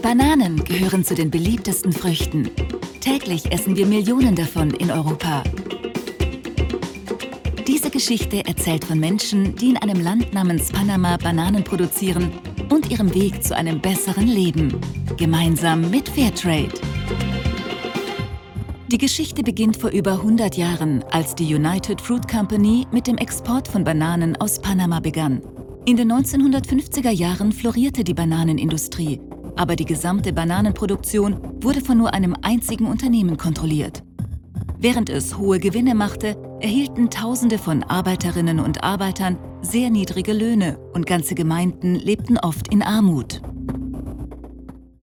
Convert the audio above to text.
Bananen gehören zu den beliebtesten Früchten. Täglich essen wir Millionen davon in Europa. Diese Geschichte erzählt von Menschen, die in einem Land namens Panama Bananen produzieren und ihrem Weg zu einem besseren Leben. Gemeinsam mit Fairtrade. Die Geschichte beginnt vor über 100 Jahren, als die United Fruit Company mit dem Export von Bananen aus Panama begann. In den 1950er Jahren florierte die Bananenindustrie, aber die gesamte Bananenproduktion wurde von nur einem einzigen Unternehmen kontrolliert. Während es hohe Gewinne machte, erhielten Tausende von Arbeiterinnen und Arbeitern sehr niedrige Löhne und ganze Gemeinden lebten oft in Armut.